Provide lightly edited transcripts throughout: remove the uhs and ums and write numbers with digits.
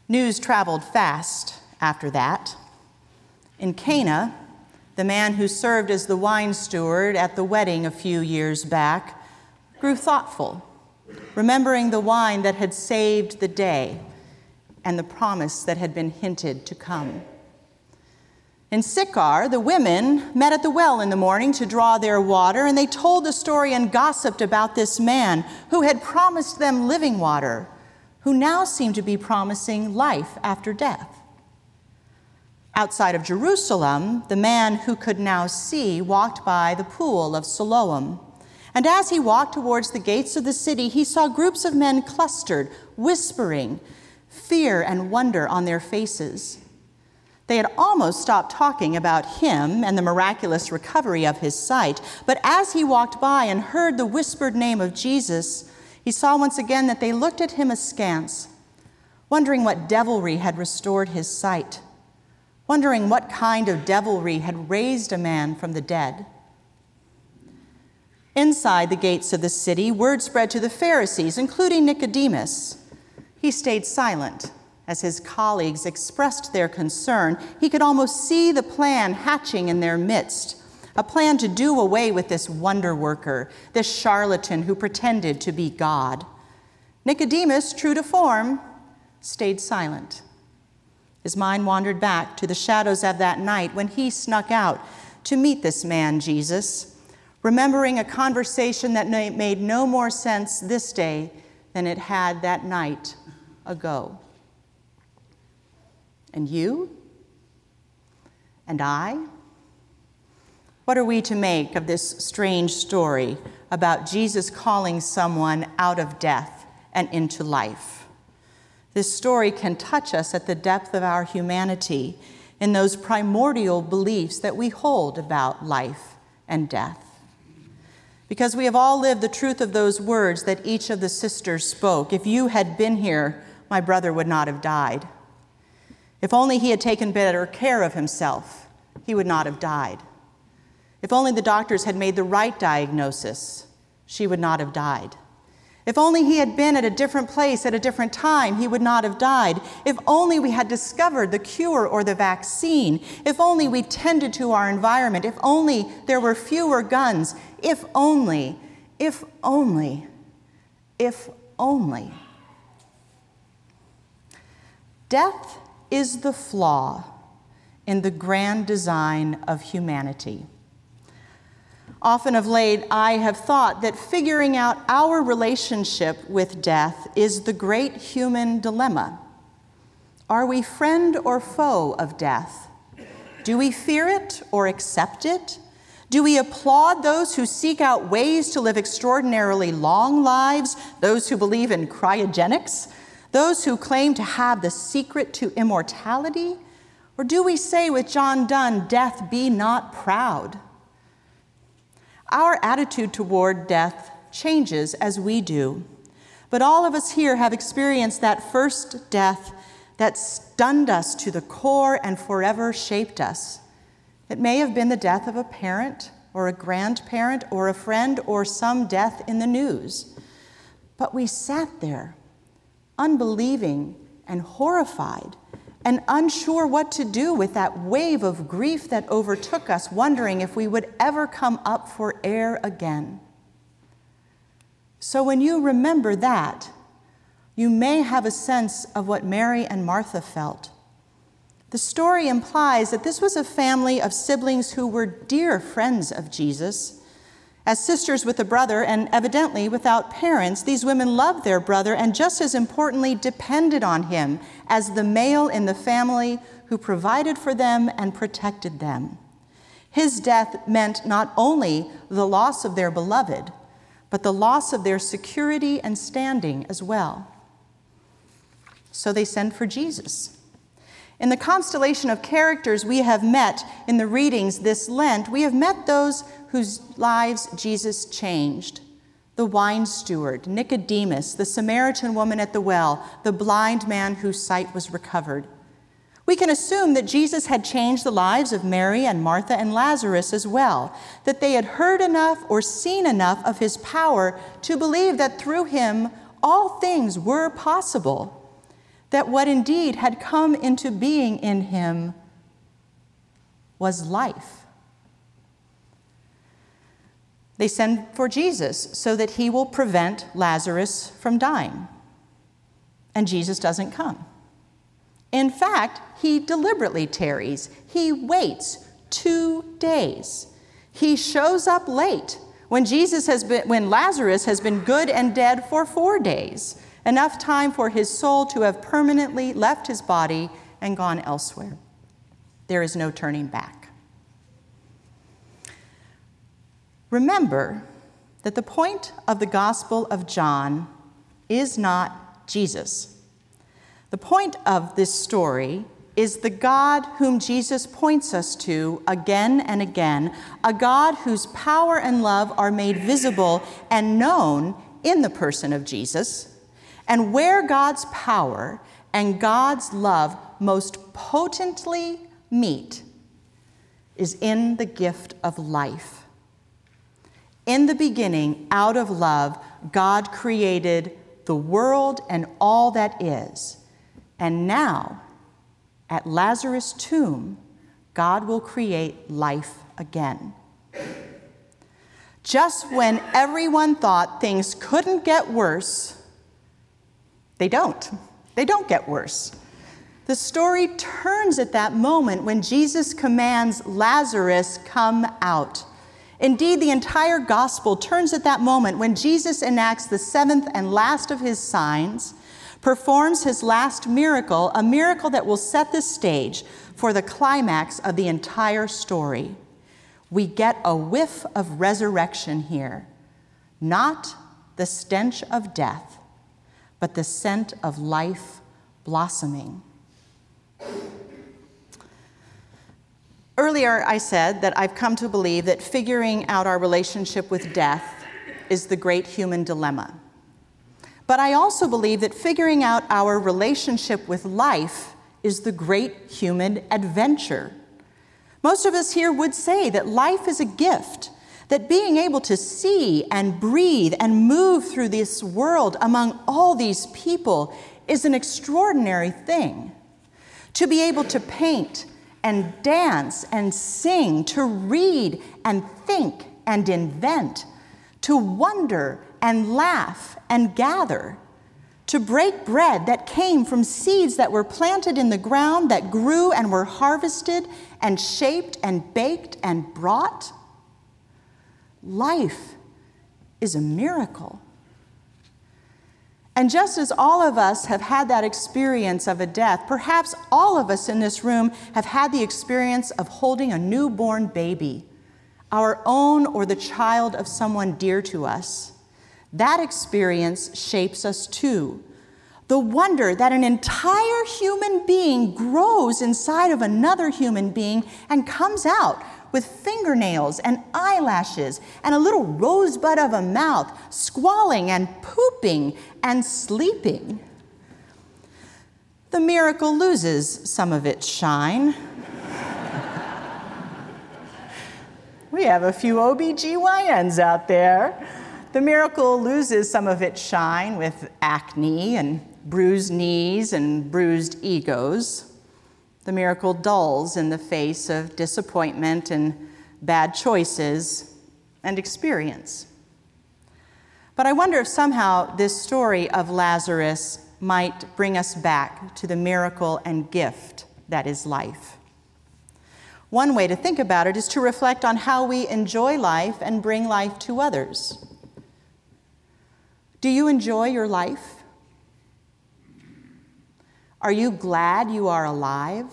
News traveled fast after that. In Cana, the man who served as the wine steward at the wedding a few years back grew thoughtful, remembering the wine that had saved the day and the promise that had been hinted to come. In Sychar, the women met at the well in the morning to draw their water, and they told the story and gossiped about this man who had promised them living water, who now seemed to be promising life after death. Outside of Jerusalem, the man who could now see walked by the pool of Siloam. And as he walked towards the gates of the city, he saw groups of men clustered, whispering, fear and wonder on their faces. They had almost stopped talking about him and the miraculous recovery of his sight. But as he walked by and heard the whispered name of Jesus, he saw once again that they looked at him askance, wondering what devilry had restored his sight, wondering what kind of devilry had raised a man from the dead. Inside the gates of the city, word spread to the Pharisees, including Nicodemus. He stayed silent. As his colleagues expressed their concern, he could almost see the plan hatching in their midst, a plan to do away with this wonder worker, this charlatan who pretended to be God. Nicodemus, true to form, stayed silent. His mind wandered back to the shadows of that night when he snuck out to meet this man, Jesus, remembering a conversation that made no more sense this day than it had that night ago. And you? And I? What are we to make of this strange story about Jesus calling someone out of death and into life? This story can touch us at the depth of our humanity in those primordial beliefs that we hold about life and death. Because we have all lived the truth of those words that each of the sisters spoke. If you had been here, my brother would not have died. If only he had taken better care of himself, he would not have died. If only the doctors had made the right diagnosis, she would not have died. If only he had been at a different place at a different time, he would not have died. If only we had discovered the cure or the vaccine. If only we tended to our environment. If only there were fewer guns. If only, if only, if only. Death is the flaw in the grand design of humanity. Often of late, I have thought that figuring out our relationship with death is the great human dilemma. Are we friend or foe of death? Do we fear it or accept it? Do we applaud those who seek out ways to live extraordinarily long lives, those who believe in cryogenics, those who claim to have the secret to immortality? Or do we say with John Donne, death be not proud? Our attitude toward death changes as we do, but all of us here have experienced that first death that stunned us to the core and forever shaped us. It may have been the death of a parent or a grandparent or a friend or some death in the news, but we sat there unbelieving and horrified and unsure what to do with that wave of grief that overtook us, wondering if we would ever come up for air again. So when you remember that, you may have a sense of what Mary and Martha felt. The story implies that this was a family of siblings who were dear friends of Jesus. As sisters with a brother, and evidently without parents, these women loved their brother and just as importantly depended on him as the male in the family who provided for them and protected them. His death meant not only the loss of their beloved, but the loss of their security and standing as well. So they send for Jesus. In the constellation of characters we have met in the readings this Lent, we have met those whose lives Jesus changed. The wine steward, Nicodemus, the Samaritan woman at the well, the blind man whose sight was recovered. We can assume that Jesus had changed the lives of Mary and Martha and Lazarus as well, that they had heard enough or seen enough of his power to believe that through him all things were possible. that what indeed had come into being in him was life. They send for Jesus so that he will prevent Lazarus from dying. And Jesus doesn't come. In fact, he deliberately tarries. He waits 2 days. He shows up late when Lazarus has been good and dead for 4 days, enough time for his soul to have permanently left his body and gone elsewhere. There is no turning back. Remember that the point of the Gospel of John is not Jesus. The point of this story is the God whom Jesus points us to again and again, a God whose power and love are made visible and known in the person of Jesus, and where God's power and God's love most potently meet is in the gift of life. In the beginning, out of love, God created the world and all that is. And now, at Lazarus' tomb, God will create life again. Just when everyone thought things couldn't get worse, they don't. They don't get worse. The story turns at that moment when Jesus commands Lazarus, "Come out." Indeed, the entire gospel turns at that moment when Jesus enacts the 7th and last of his signs, performs his last miracle, a miracle that will set the stage for the climax of the entire story. We get a whiff of resurrection here, not the stench of death, but the scent of life blossoming. Earlier, I said that I've come to believe that figuring out our relationship with death is the great human dilemma. But I also believe that figuring out our relationship with life is the great human adventure. Most of us here would say that life is a gift, that being able to see and breathe and move through this world among all these people is an extraordinary thing. To be able to paint and dance and sing, to read and think and invent, to wonder and laugh and gather, to break bread that came from seeds that were planted in the ground, that grew and were harvested and shaped and baked and brought. Life is a miracle. And just as all of us have had that experience of a death, perhaps all of us in this room have had the experience of holding a newborn baby, our own or the child of someone dear to us. That experience shapes us too. The wonder that an entire human being grows inside of another human being and comes out with fingernails and eyelashes and a little rosebud of a mouth, squalling and pooping and sleeping. The miracle loses some of its shine. We have a few OBGYNs out there. The miracle loses some of its shine with acne and bruised knees and bruised egos. The miracle dulls in the face of disappointment and bad choices and experience. But I wonder if somehow this story of Lazarus might bring us back to the miracle and gift that is life. One way to think about it is to reflect on how we enjoy life and bring life to others. Do you enjoy your life? Are you glad you are alive?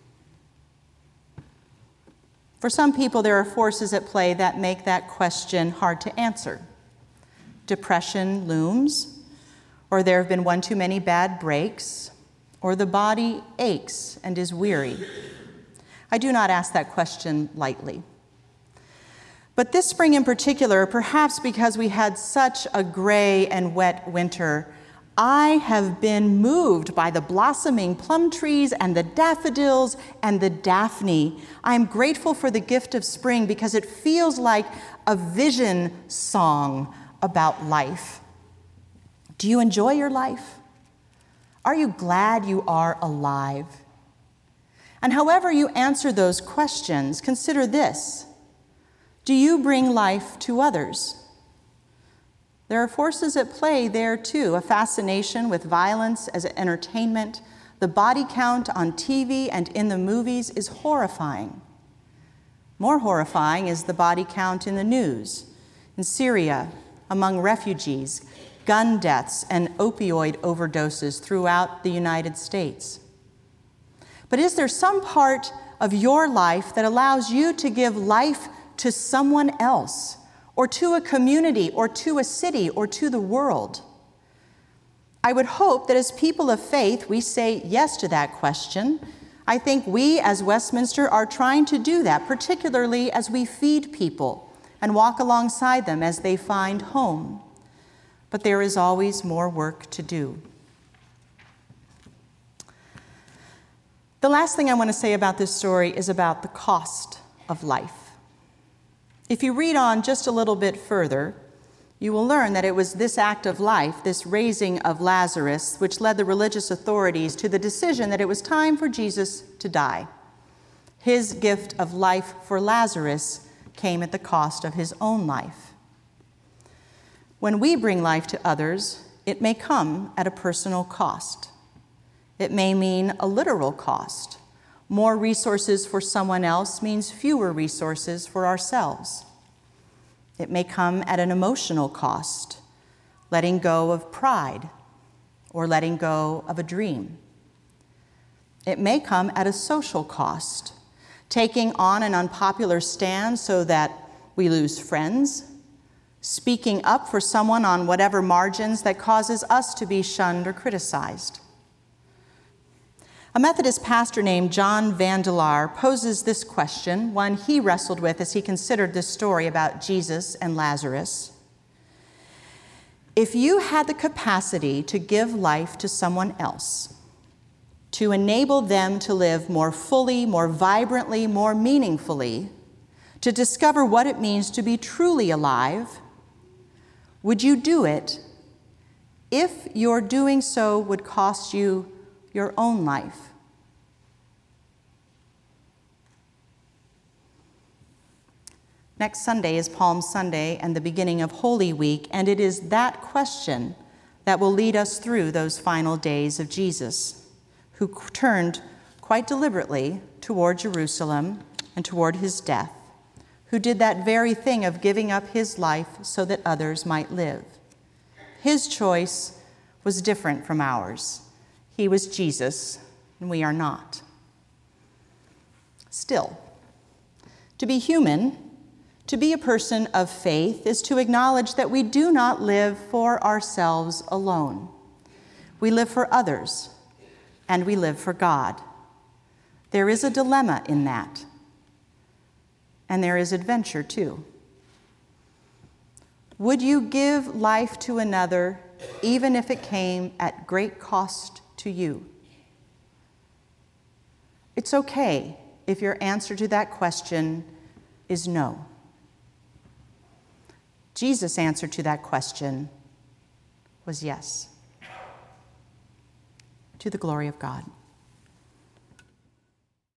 For some people, there are forces at play that make that question hard to answer. Depression looms, or there have been one too many bad breaks, or the body aches and is weary. I do not ask that question lightly. But this spring in particular, perhaps because we had such a gray and wet winter, I have been moved by the blossoming plum trees and the daffodils and the daphne. I'm grateful for the gift of spring because it feels like a vision song about life. Do you enjoy your life? Are you glad you are alive? And however you answer those questions, consider this. Do you bring life to others? There are forces at play there too, a fascination with violence as entertainment. The body count on TV and in the movies is horrifying. More horrifying is the body count in the news. In Syria, among refugees, gun deaths and opioid overdoses throughout the United States. But is there some part of your life that allows you to give life to someone else, or to a community, or to a city, or to the world? I would hope that as people of faith, we say yes to that question. I think we as Westminster are trying to do that, particularly as we feed people and walk alongside them as they find home. But there is always more work to do. The last thing I want to say about this story is about the cost of life. If you read on just a little bit further, you will learn that it was this act of life, this raising of Lazarus, which led the religious authorities to the decision that it was time for Jesus to die. His gift of life for Lazarus came at the cost of his own life. When we bring life to others, it may come at a personal cost. It may mean a literal cost. More resources for someone else means fewer resources for ourselves. It may come at an emotional cost, letting go of pride or letting go of a dream. It may come at a social cost, taking on an unpopular stand so that we lose friends, speaking up for someone on whatever margins that causes us to be shunned or criticized. A Methodist pastor named John Vandelar poses this question, one he wrestled with as he considered this story about Jesus and Lazarus. If you had the capacity to give life to someone else, to enable them to live more fully, more vibrantly, more meaningfully, to discover what it means to be truly alive, would you do it if your doing so would cost you your own life? Next Sunday is Palm Sunday and the beginning of Holy Week, and it is that question that will lead us through those final days of Jesus, who turned quite deliberately toward Jerusalem and toward his death, who did that very thing of giving up his life so that others might live. His choice was different from ours. He was Jesus, and we are not. Still, to be human, to be a person of faith, is to acknowledge that we do not live for ourselves alone. We live for others, and we live for God. There is a dilemma in that, and there is adventure too. Would you give life to another even if it came at great cost to you? It's okay if your answer to that question is no. Jesus' answer to that question was yes. To the glory of God.